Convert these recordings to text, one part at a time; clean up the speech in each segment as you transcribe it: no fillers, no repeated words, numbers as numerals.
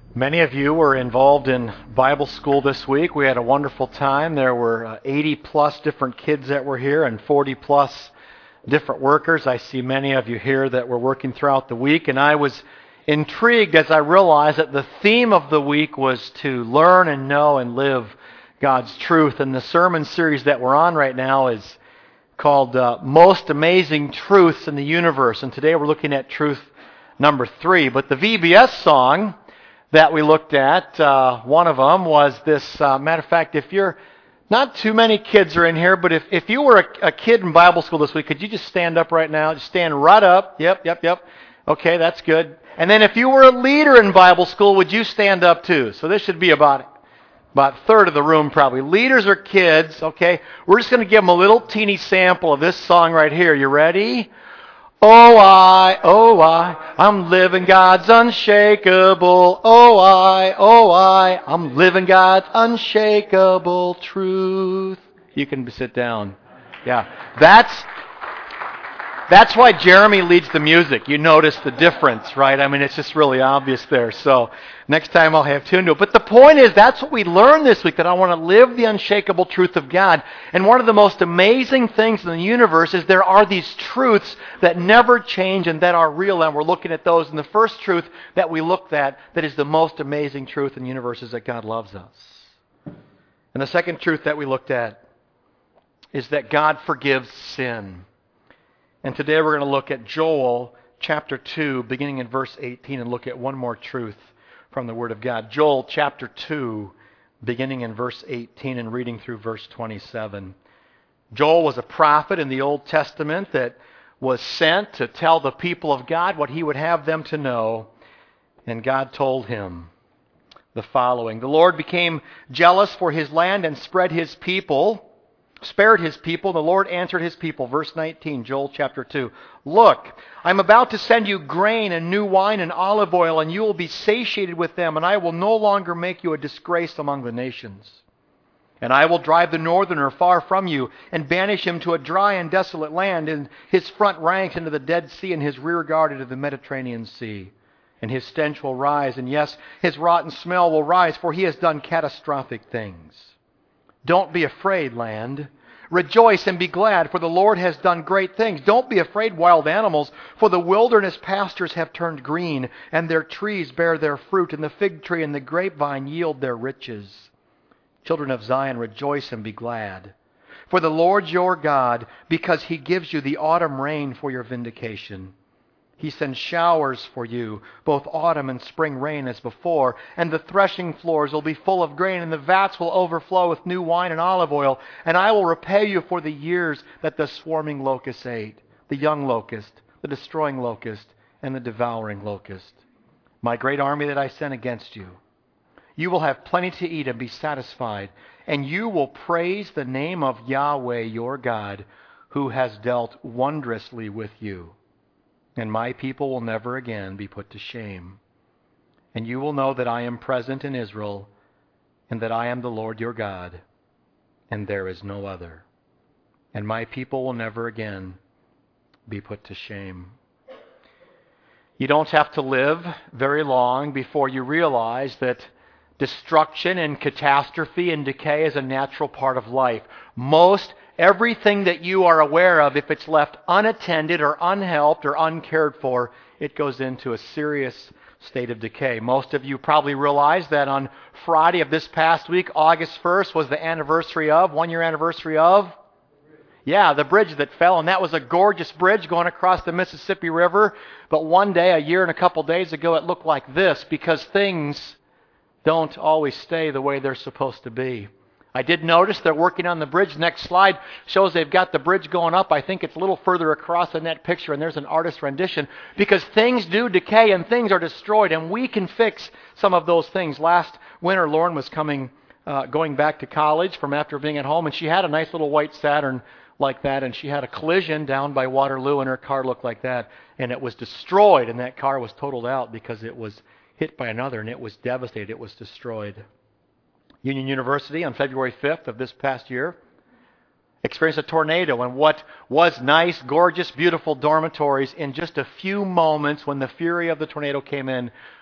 Many of you were involved in Bible school this week. We had a wonderful time. There were 80 plus different kids that were here and 40 plus different workers. I see many of you here that were working throughout the week, and I was intrigued as I realized that the theme of the week was to learn and know and live God's truth. And the sermon series that we're on right now is called Most Amazing Truths in the Universe. And today we're looking at truth number 3. But the VBS song that we looked at, one of them was this, matter of fact, if you're, not too many kids are in here, but if you were a kid in Bible school this week, could you just stand up right now? Just stand right up. Yep. Okay, that's good. And then if you were a leader in Bible school, would you stand up too? So this should be about a third of the room probably. Leaders or kids, okay? We're just going to give them a little teeny sample of this song right here. You ready? Oh I, I'm living God's unshakable. Oh I, I'm living God's unshakable truth. You can sit down. Yeah, that's why Jeremy leads the music. You notice the difference, right? I mean, it's just really obvious there. So next time I'll have tune to it. But the point is, that's what we learned this week, that I want to live the unshakable truth of God. And one of the most amazing things in the universe is there are these truths that never change and that are real. And we're looking at those. And the first truth that we looked at that is the most amazing truth in the universe is that God loves us. And the second truth that we looked at is that God forgives sin. And today we're going to look at Joel chapter 2, beginning in verse 18, and look at one more truth from the Word of God. Joel chapter 2, beginning in verse 18 and reading through verse 27. Joel was a prophet in the Old Testament that was sent to tell the people of God what he would have them to know. And God told him the following: The Lord became jealous for his land and spared his people. The Lord answered his people. Verse 19, Joel chapter 2. Look, I'm about to send you grain and new wine and olive oil, and you will be satiated with them, and I will no longer make you a disgrace among the nations. And I will drive the northerner far from you, and banish him to a dry and desolate land, and his front ranks into the Dead Sea, and his rear guard into the Mediterranean Sea. And his stench will rise, and yes, his rotten smell will rise, for he has done catastrophic things. Don't be afraid, land. Rejoice and be glad, for the Lord has done great things. Don't be afraid, wild animals, for the wilderness pastures have turned green, and their trees bear their fruit, and the fig tree and the grapevine yield their riches. Children of Zion, rejoice and be glad. For the Lord your God, because he gives you the autumn rain for your vindication. He sends showers for you, both autumn and spring rain as before, and the threshing floors will be full of grain, and the vats will overflow with new wine and olive oil, and I will repay you for the years that the swarming locust ate, the young locust, the destroying locust, and the devouring locust. My great army that I sent against you. You will have plenty to eat and be satisfied, and you will praise the name of Yahweh your God, who has dealt wondrously with you. And my people will never again be put to shame. And you will know that I am present in Israel, and that I am the Lord your God, and there is no other. And my people will never again be put to shame. You don't have to live very long before you realize that destruction and catastrophe and decay is a natural part of life. Most everything that you are aware of, if it's left unattended or unhelped or uncared for, it goes into a serious state of decay. Most of you probably realize that on Friday of this past week, August 1st, was the anniversary of, 1-year anniversary of? Yeah, the bridge that fell, and that was a gorgeous bridge going across the Mississippi River. But one day, a year and a couple days ago, it looked like this, because things don't always stay the way they're supposed to be. I did notice they're working on the bridge. Next slide shows they've got the bridge going up. I think it's a little further across in that picture, and there's an artist's rendition, because things do decay and things are destroyed, and we can fix some of those things. Last winter, Lauren was going back to college from after being at home, and she had a nice little white Saturn like that, and she had a collision down by Waterloo, and her car looked like that, and it was destroyed, and that car was totaled out because it was hit by another, and it was devastated. It was destroyed. Union University on February 5th of this past year experienced a tornado, and what was nice, gorgeous, beautiful dormitories, in just a few moments when the fury of the tornado came in,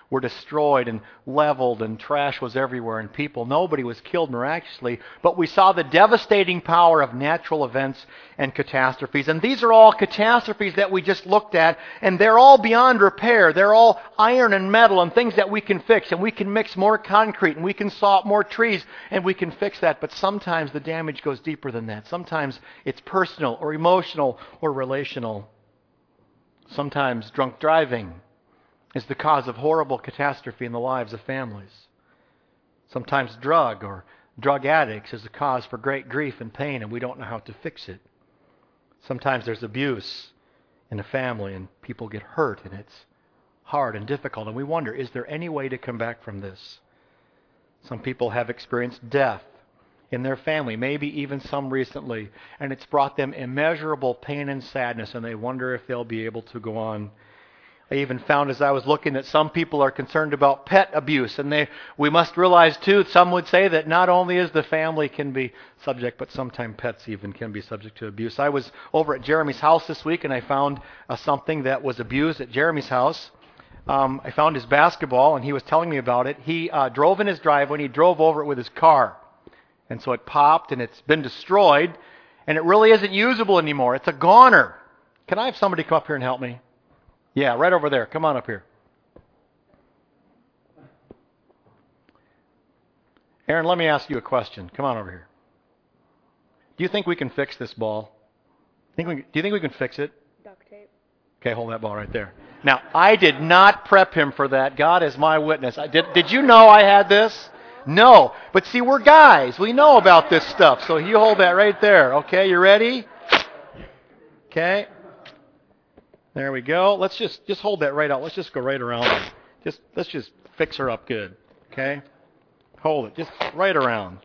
were destroyed and leveled and trash was everywhere and nobody was killed miraculously, but we saw the devastating power of natural events and catastrophes. And these are all catastrophes that we just looked at, and they're all beyond repair. They're all iron and metal and things that we can fix, and we can mix more concrete, and we can saw up more trees, and we can fix that. But sometimes the damage goes deeper than that. Sometimes it's personal or emotional or relational. Sometimes drunk driving is the cause of horrible catastrophe in the lives of families. Sometimes drug or drug addicts is the cause for great grief and pain, and we don't know how to fix it. Sometimes there's abuse in a family and people get hurt, and it's hard and difficult, and we wonder, is there any way to come back from this? Some people have experienced death in their family, maybe even some recently, and it's brought them immeasurable pain and sadness, and they wonder if they'll be able to go on. I even found as I was looking that some people are concerned about pet abuse, and we must realize too, some would say that not only is the family can be subject, but sometimes pets even can be subject to abuse. I was over at Jeremy's house this week, and I found something that was abused at Jeremy's house. I found his basketball, and he was telling me about it. He drove in his driveway, and he drove over it with his car. And so it popped, and it's been destroyed, and it really isn't usable anymore. It's a goner. Can I have somebody come up here and help me? Yeah, right over there. Come on up here. Aaron, let me ask you a question. Come on over here. Do you think we can fix this ball? Do you think we can fix it? Duct tape. Okay, hold that ball right there. Now, I did not prep him for that. God is my witness. Did you know I had this? No. But see, we're guys. We know about this stuff. So you hold that right there. Okay, you ready? Okay. There we go. Let's just hold that right out. Let's just go right around. Let's just fix her up good. Okay? Hold it. Just right around.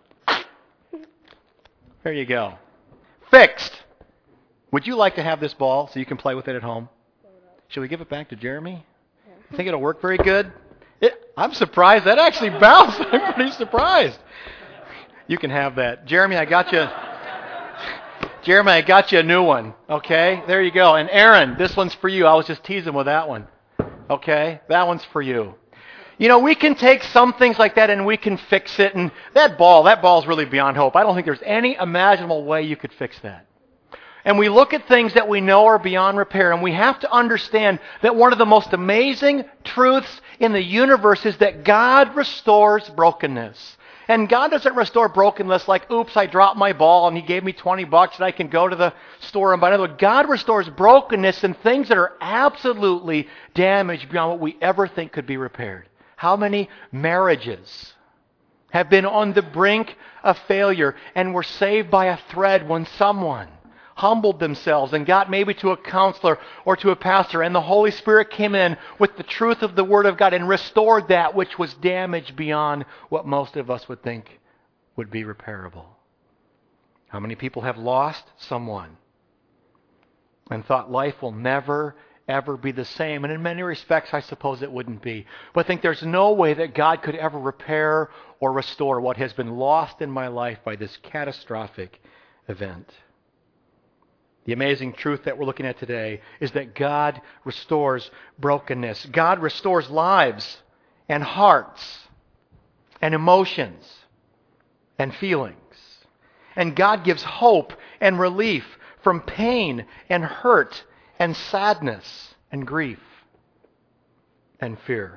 There you go. Fixed. Would you like to have this ball so you can play with it at home? Should we give it back to Jeremy? You think it'll work very good? I'm surprised. That actually bounced. I'm pretty surprised. You can have that. Jeremy, I got you. Jeremy, I got you a new one. Okay? There you go. And Aaron, this one's for you. I was just teasing with that one. Okay? That one's for you. You know, we can take some things like that and we can fix it. And that ball's really beyond hope. I don't think there's any imaginable way you could fix that. And we look at things that we know are beyond repair, and we have to understand that one of the most amazing truths in the universe is that God restores brokenness. And God doesn't restore brokenness like, oops, I dropped my ball and He gave me $20 and I can go to the store and buy another one. God restores brokenness and things that are absolutely damaged beyond what we ever think could be repaired. How many marriages have been on the brink of failure and were saved by a thread when someone humbled themselves and got maybe to a counselor or to a pastor, and the Holy Spirit came in with the truth of the Word of God and restored that which was damaged beyond what most of us would think would be repairable. How many people have lost someone and thought life will never, ever be the same? And in many respects, I suppose it wouldn't be. But I think there's no way that God could ever repair or restore what has been lost in my life by this catastrophic event. The amazing truth that we're looking at today is that God restores brokenness. God restores lives and hearts and emotions and feelings. And God gives hope and relief from pain and hurt and sadness and grief and fear.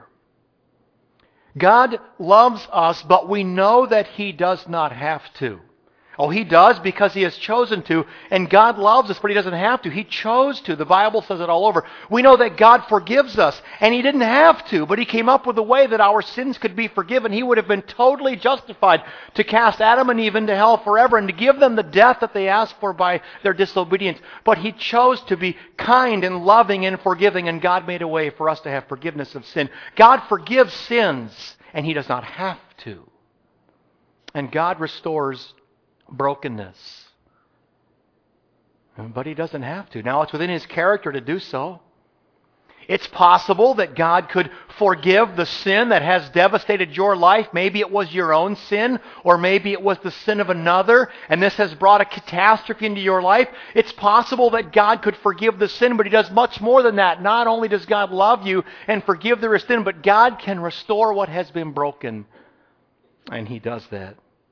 God loves us, but we know that He does not have to. Oh, He does because He has chosen to, and God loves us, but He doesn't have to. He chose to. The Bible says it all over. We know that God forgives us, and He didn't have to, but He came up with a way that our sins could be forgiven. He would have been totally justified to cast Adam and Eve into hell forever and to give them the death that they asked for by their disobedience. But He chose to be kind and loving and forgiving, and God made a way for us to have forgiveness of sin. God forgives sins, and He does not have to. And God restores brokenness. But He doesn't have to. Now, it's within His character to do so. It's possible that God could forgive the sin that has devastated your life. Maybe it was your own sin, or maybe it was the sin of another, and this has brought a catastrophe into your life. It's possible that God could forgive the sin, but He does much more than that. Not only does God love you and forgive the sin, but God can restore what has been broken, and He does that.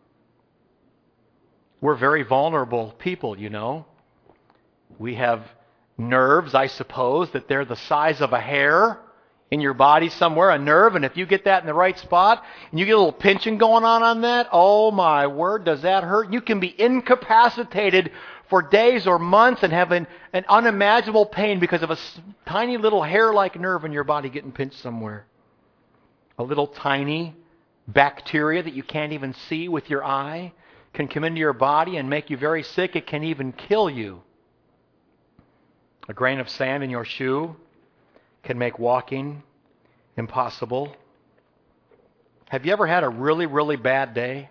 We're very vulnerable people, you know. We have nerves, I suppose, that they're the size of a hair in your body somewhere, a nerve, and if you get that in the right spot, and you get a little pinching going on that, oh my word, does that hurt? You can be incapacitated for days or months and have an unimaginable pain because of a tiny little hair-like nerve in your body getting pinched somewhere. A little tiny bacteria that you can't even see with your eye can come into your body and make you very sick. It can even kill you. A grain of sand in your shoe can make walking impossible. Have you ever had a really, really bad day?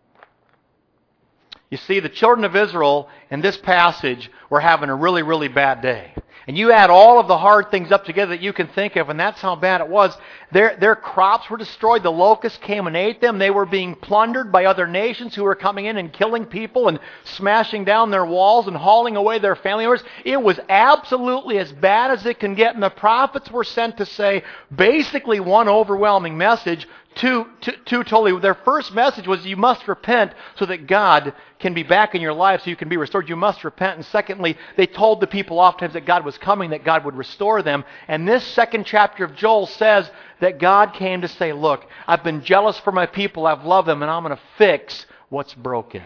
You see, the children of Israel in this passage were having a really, really bad day. And you add all of the hard things up together that you can think of, and that's how bad it was. Their crops were destroyed. The locusts came and ate them. They were being plundered by other nations who were coming in and killing people and smashing down their walls and hauling away their family members. It was absolutely as bad as it can get. And the prophets were sent to say basically one overwhelming message. Two totally. Their first message was you must repent so that God can be back in your life, so you can be restored. You must repent. And secondly, they told the people oftentimes that God was coming, that God would restore them. And this second chapter of Joel says that God came to say, look, I've been jealous for my people, I've loved them, and I'm going to fix what's broken.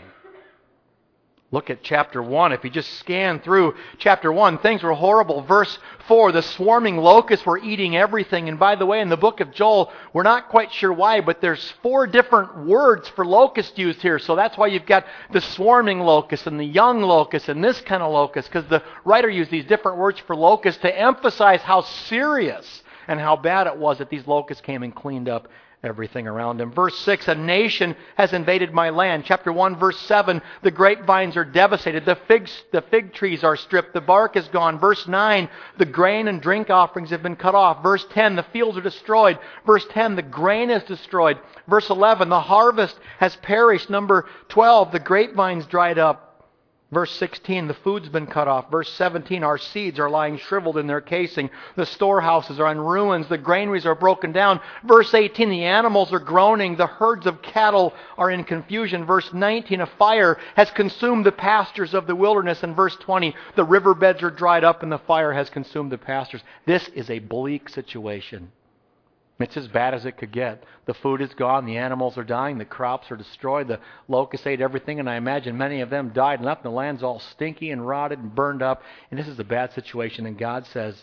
Look at chapter 1. If you just scan through chapter 1, things were horrible. Verse 4, the swarming locusts were eating everything. And by the way, in the book of Joel, we're not quite sure why, but there's 4 different words for locust used here. So that's why you've got the swarming locust and the young locust and this kind of locust, because the writer used these different words for locusts to emphasize how serious and how bad it was that these locusts came and cleaned up everything around him. Verse 6, a nation has invaded my land. Chapter 1, verse 7, the grapevines are devastated. The fig trees are stripped. The bark is gone. Verse 9, the grain and drink offerings have been cut off. Verse 10, the fields are destroyed. Verse 10, the grain is destroyed. Verse 11, the harvest has perished. Number 12, the grapevines dried up. Verse 16, the food's been cut off. Verse 17, our seeds are lying shriveled in their casing. The storehouses are in ruins. The granaries are broken down. Verse 18, the animals are groaning. The herds of cattle are in confusion. Verse 19, a fire has consumed the pastures of the wilderness. And verse 20, the riverbeds are dried up and the fire has consumed the pastures. This is a bleak situation. It's as bad as it could get. The food is gone, the animals are dying, the crops are destroyed, the locusts ate everything, and I imagine many of them died and left, and the land's all stinky and rotted and burned up, and this is a bad situation, and God says,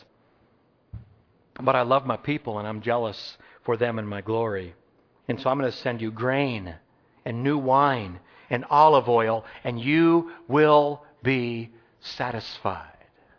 but I love my people, and I'm jealous for them and my glory. And so I'm going to send you grain and new wine and olive oil, and you will be satisfied.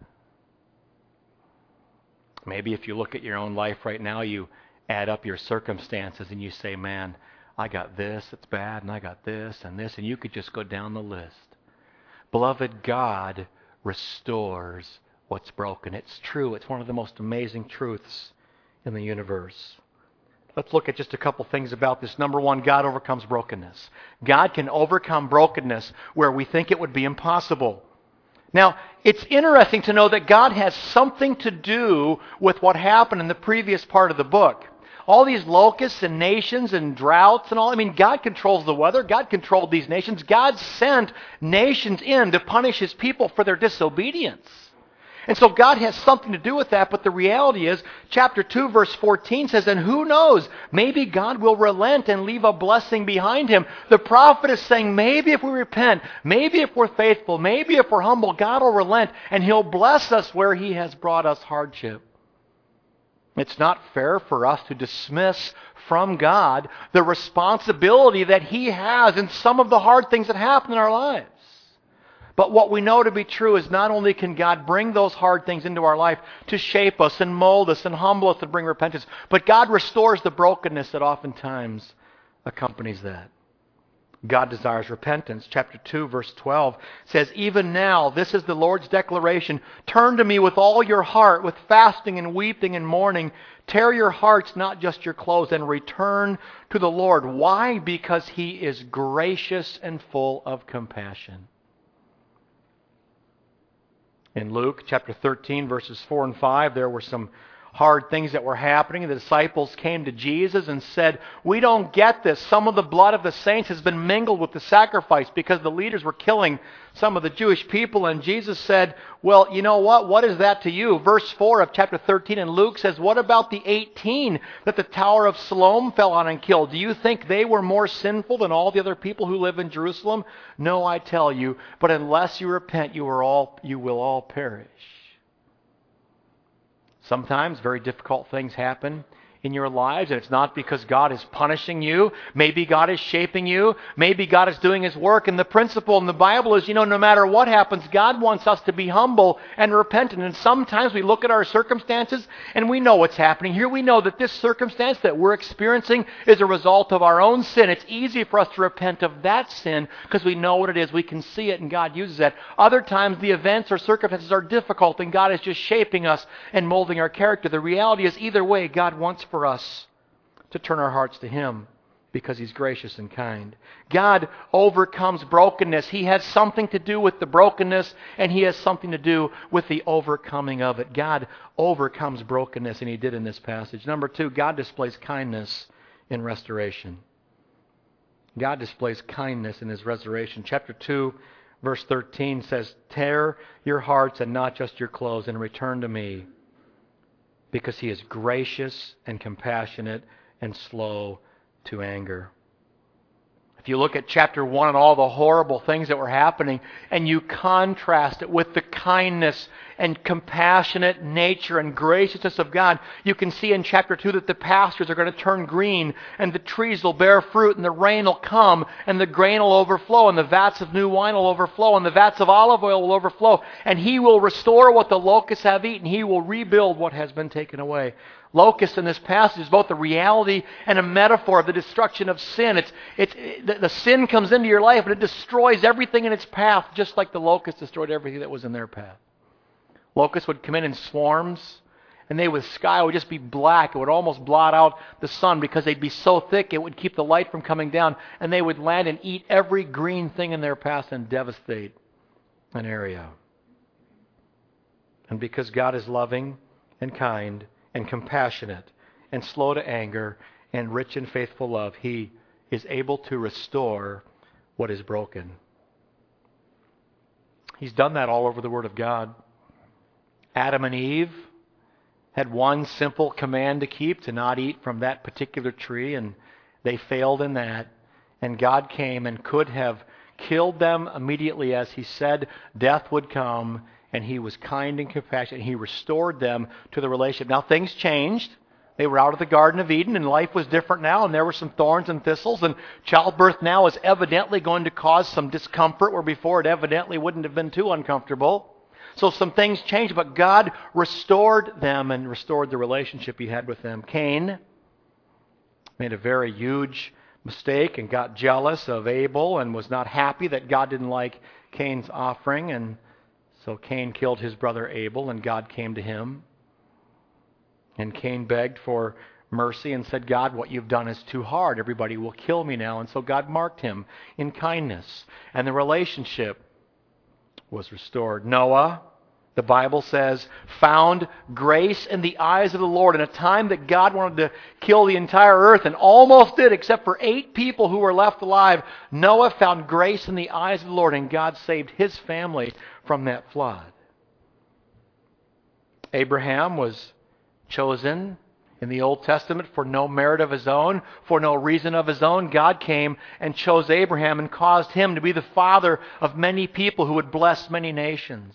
Maybe if you look at your own life right now, you add up your circumstances and you say, man, I got this, it's bad, and I got this, and you could just go down the list. Beloved, God restores what's broken. It's true. It's one of the most amazing truths in the universe. Let's look at just a couple things about this. Number one, God overcomes brokenness. God can overcome brokenness where we think it would be impossible. Now, it's interesting to know that God has something to do with what happened in the previous part of the book. All these locusts and nations and droughts and all. I mean, God controls the weather. God controlled these nations. God sent nations in to punish His people for their disobedience. And so God has something to do with that, but the reality is, chapter 2, verse 14 says, and who knows, maybe God will relent and leave a blessing behind Him. The prophet is saying, maybe if we repent, maybe if we're faithful, maybe if we're humble, God will relent and He'll bless us where He has brought us hardship. It's not fair for us to dismiss from God the responsibility that He has in some of the hard things that happen in our lives. But what we know to be true is not only can God bring those hard things into our life to shape us and mold us and humble us and bring repentance, but God restores the brokenness that oftentimes accompanies that. God desires repentance. Chapter 2, verse 12 says, "Even now, this is the Lord's declaration, turn to me with all your heart, with fasting and weeping and mourning. Tear your hearts, not just your clothes, and return to the Lord." Why? Because He is gracious and full of compassion. In Luke chapter 13, verses 4 and 5, there were some hard things that were happening. The disciples came to Jesus and said, "We don't get this. Some of the blood of the saints has been mingled with the sacrifice," because the leaders were killing some of the Jewish people. And Jesus said, "Well, you know what? What is that to you?" Verse 4 of chapter 13 in Luke says, "What about the 18 that the Tower of Siloam fell on and killed? Do you think they were more sinful than all the other people who live in Jerusalem? No, I tell you, but unless you repent, you will all perish." Sometimes very difficult things happen in your lives, and it's not because God is punishing you. Maybe God is shaping you. Maybe God is doing His work. And the principle in the Bible is, no matter what happens, God wants us to be humble and repentant. And sometimes we look at our circumstances and we know what's happening here. We know that this circumstance that we're experiencing is a result of our own sin. It's easy for us to repent of that sin because we know what it is. We can see it and God uses that. Other times the events or circumstances are difficult and God is just shaping us and molding our character. The reality is either way, God wants for us to turn our hearts to Him because He's gracious and kind. God overcomes brokenness. He has something to do with the brokenness, and He has something to do with the overcoming of it. God overcomes brokenness, and He did in this passage. Number 2, God displays kindness in restoration. God displays kindness in His restoration. Chapter 2, verse 13 says, "Tear your hearts and not just your clothes, and return to me, because He is gracious and compassionate and slow to anger." If you look at chapter 1 and all the horrible things that were happening, and you contrast it with the kindness and compassionate nature and graciousness of God, you can see in chapter 2 that the pastures are going to turn green, and the trees will bear fruit, and the rain will come, and the grain will overflow, and the vats of new wine will overflow, and the vats of olive oil will overflow, and He will restore what the locusts have eaten. He will rebuild what has been taken away. Locust in this passage is both a reality and a metaphor of the destruction of sin. The sin comes into your life and it destroys everything in its path, just like the locust destroyed everything that was in their path. Locusts would come in swarms, and the sky would just be black. It would almost blot out the sun because they'd be so thick it would keep the light from coming down, and they would land and eat every green thing in their path and devastate an area. And because God is loving and kind and compassionate and slow to anger and rich in faithful love, He is able to restore what is broken. He's done that all over the Word of God. Adam and Eve had one simple command to keep, to not eat from that particular tree, and they failed in that. And God came and could have killed them immediately, as He said death would come, and He was kind and compassionate. He restored them to the relationship. Now things changed. They were out of the Garden of Eden, and life was different now, and there were some thorns and thistles, and childbirth now is evidently going to cause some discomfort, where before it evidently wouldn't have been too uncomfortable. So some things changed, but God restored them and restored the relationship He had with them. Cain made a very huge mistake and got jealous of Abel and was not happy that God didn't like Cain's offering, and so Cain killed his brother Abel, and God came to him. And Cain begged for mercy and said, "God, what you've done is too hard. Everybody will kill me now." And so God marked him in kindness, and the relationship was restored. Noah, the Bible says, found grace in the eyes of the Lord in a time that God wanted to kill the entire earth, and almost did, except for 8 people who were left alive. Noah found grace in the eyes of the Lord, and God saved his family from that flood. Abraham was chosen in the Old Testament for no merit of his own, for no reason of his own. God came and chose Abraham and caused him to be the father of many people who would bless many nations.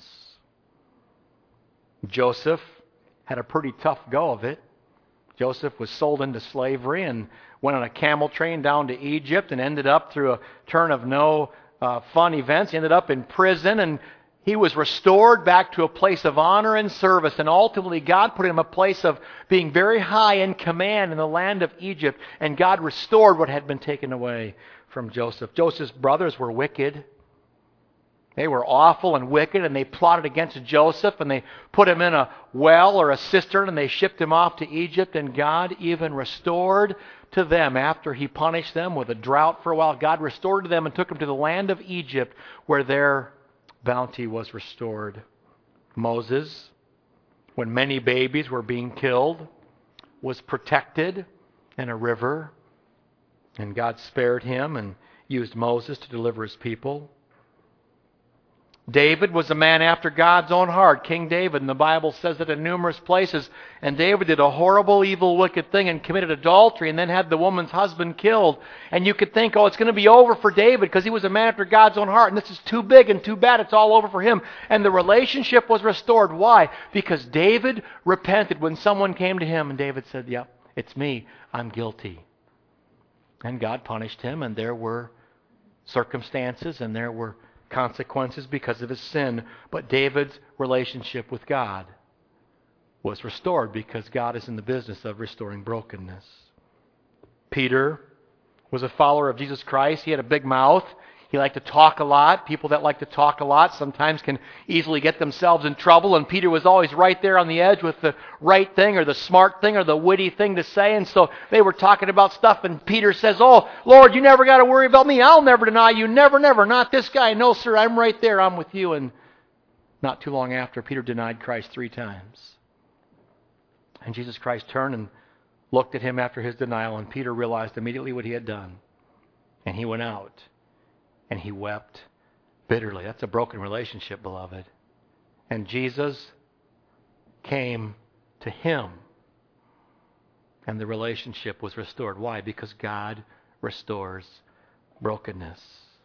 Joseph had a pretty tough go of it. Joseph was sold into slavery and went on a camel train down to Egypt and ended up, through a turn of no fun events, he ended up in prison, and He was restored back to a place of honor and service, and ultimately God put him in a place of being very high in command in the land of Egypt, and God restored what had been taken away from Joseph. Joseph's brothers were wicked. They were awful and wicked, and they plotted against Joseph, and they put him in a well or a cistern, and they shipped him off to Egypt, and God even restored to them after He punished them with a drought for a while. God restored to them and took them to the land of Egypt where their bounty was restored. Moses, when many babies were being killed, was protected in a river, and God spared him and used Moses to deliver His people. David was a man after God's own heart, King David, and the Bible says it in numerous places. And David did a horrible, evil, wicked thing and committed adultery and then had the woman's husband killed. And you could think, oh, it's going to be over for David because he was a man after God's own heart. And this is too big and too bad. It's all over for him. And the relationship was restored. Why? Because David repented when someone came to him and David said, yep, it's me. I'm guilty. And God punished him, and there were circumstances and there were consequences because of his sin. But David's relationship with God was restored because God is in the business of restoring brokenness. Peter was a follower of Jesus Christ. He had a big mouth. He liked to talk a lot. People that like to talk a lot sometimes can easily get themselves in trouble. And Peter was always right there on the edge with the right thing or the smart thing or the witty thing to say. And so they were talking about stuff. And Peter says, oh, Lord, you never got to worry about me. I'll never deny you. Never, never. Not this guy. No, sir, I'm right there. I'm with you. And not too long after, Peter denied Christ 3 times. And Jesus Christ turned and looked at him after his denial. And Peter realized immediately what he had done. And he went out. And he wept bitterly. That's a broken relationship, beloved. And Jesus came to him. And the relationship was restored. Why? Because God restores brokenness.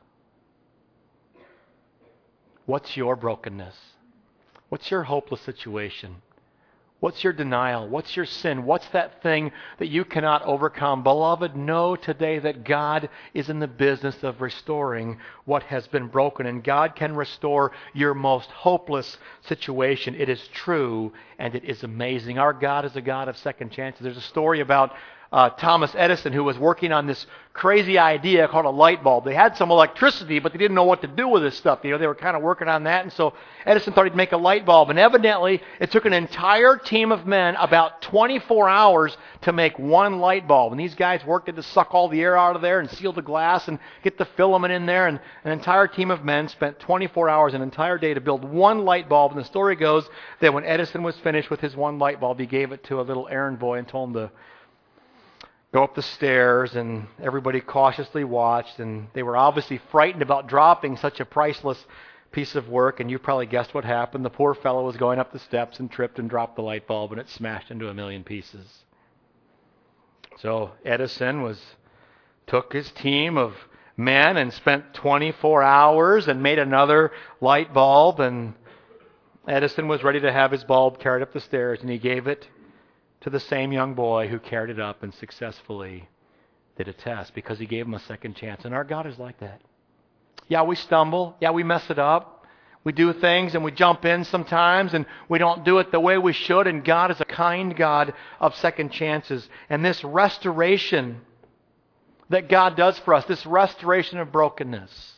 What's your brokenness? What's your hopeless situation? What's your denial? What's your sin? What's that thing that you cannot overcome? Beloved, know today that God is in the business of restoring what has been broken. And God can restore your most hopeless situation. It is true and it is amazing. Our God is a God of second chances. There's a story about Thomas Edison, who was working on this crazy idea called a light bulb. They had some electricity, but they didn't know what to do with this stuff. They were kind of working on that, and so Edison thought he'd make a light bulb. And evidently, it took an entire team of men about 24 hours to make one light bulb. And these guys worked to suck all the air out of there and seal the glass and get the filament in there. And an entire team of men spent 24 hours, an entire day, to build one light bulb. And the story goes that when Edison was finished with his one light bulb, he gave it to a little errand boy and told him to go up the stairs, and everybody cautiously watched, and they were obviously frightened about dropping such a priceless piece of work, and you probably guessed what happened. The poor fellow was going up the steps and tripped and dropped the light bulb, and it smashed into a million pieces. So Edison took his team of men and spent 24 hours and made another light bulb, and Edison was ready to have his bulb carried up the stairs, and he gave it to the same young boy who carried it up and successfully did a test because he gave him a second chance. And our God is like that. Yeah, we stumble. Yeah, we mess it up. We do things and we jump in sometimes and we don't do it the way we should. And God is a kind God of second chances. And this restoration that God does for us, this restoration of brokenness,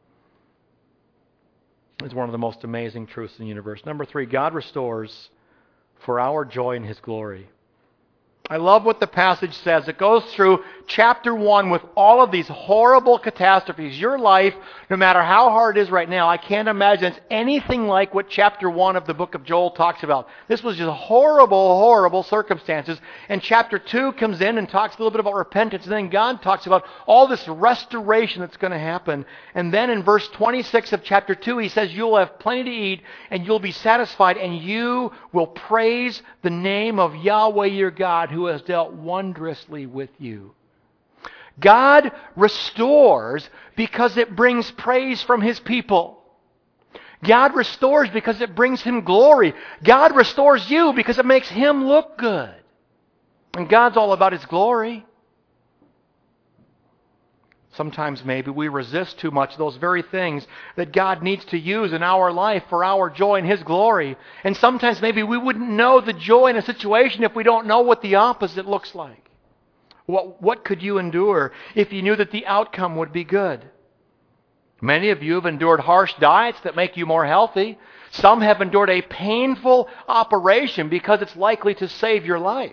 is one of the most amazing truths in the universe. Number 3, God restores for our joy in His glory. I love what the passage says. It goes through chapter 1 with all of these horrible catastrophes. Your life, no matter how hard it is right now, I can't imagine it's anything like what chapter 1 of the book of Joel talks about. This was just horrible, horrible circumstances. And chapter 2 comes in and talks a little bit about repentance. And then God talks about all this restoration that's going to happen. And then in verse 26 of chapter 2, He says, you'll have plenty to eat and you'll be satisfied and you will praise the name of Yahweh your God, who has dealt wondrously with you. God restores because it brings praise from His people. God restores because it brings Him glory. God restores you because it makes Him look good. And God's all about His glory. Sometimes maybe we resist too much those very things that God needs to use in our life for our joy and His glory. And sometimes maybe we wouldn't know the joy in a situation if we don't know what the opposite looks like. What could you endure if you knew that the outcome would be good? Many of you have endured harsh diets that make you more healthy. Some have endured a painful operation because it's likely to save your life.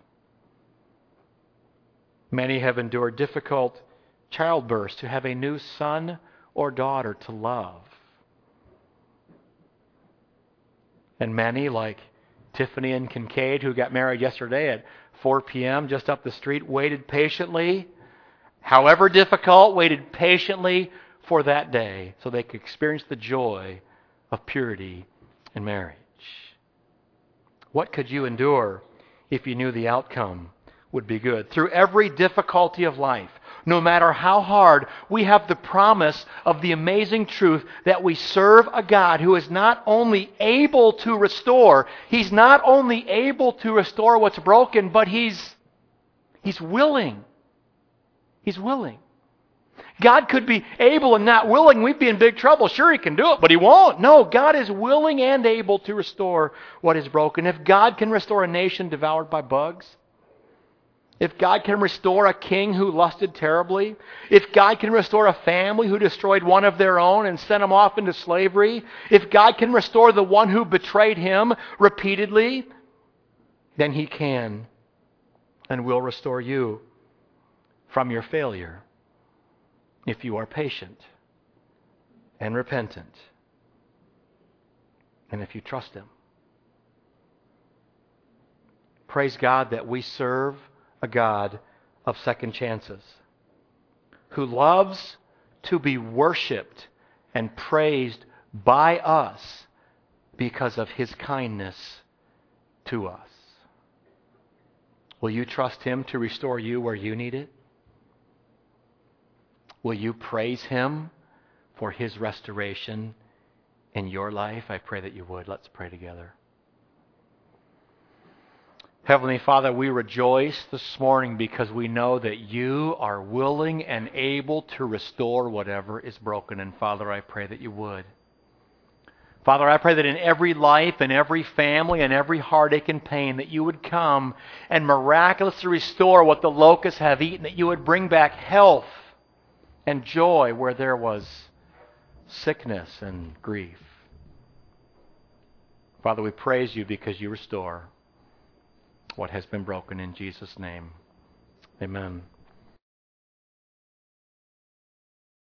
Many have endured difficult childbirths to have a new son or daughter to love. And many, like Tiffany and Kincaid, who got married yesterday at 4 p.m. just up the street, waited patiently, however difficult, waited patiently for that day so they could experience the joy of purity in marriage. What could you endure if you knew the outcome would be good? Through every difficulty of life, no matter how hard, we have the promise of the amazing truth that we serve a God who is not only able to restore, He's not only able to restore what's broken, but He's willing. He's willing. God could be able and not willing. We'd be in big trouble. Sure, He can do it, but He won't. No, God is willing and able to restore what is broken. If God can restore a nation devoured by bugs, if God can restore a king who lusted terribly, if God can restore a family who destroyed one of their own and sent them off into slavery, if God can restore the one who betrayed Him repeatedly, then He can and will restore you from your failure if you are patient and repentant and if you trust Him. Praise God that we serve a God of second chances, who loves to be worshipped and praised by us because of His kindness to us. Will you trust Him to restore you where you need it? Will you praise Him for His restoration in your life? I pray that you would. Let's pray together. Heavenly Father, we rejoice this morning because we know that You are willing and able to restore whatever is broken. And Father, I pray that You would. Father, I pray that in every life, in every family, and every heartache and pain, that You would come and miraculously restore what the locusts have eaten, that You would bring back health and joy where there was sickness and grief. Father, we praise You because You restore what has been broken in Jesus' name. Amen.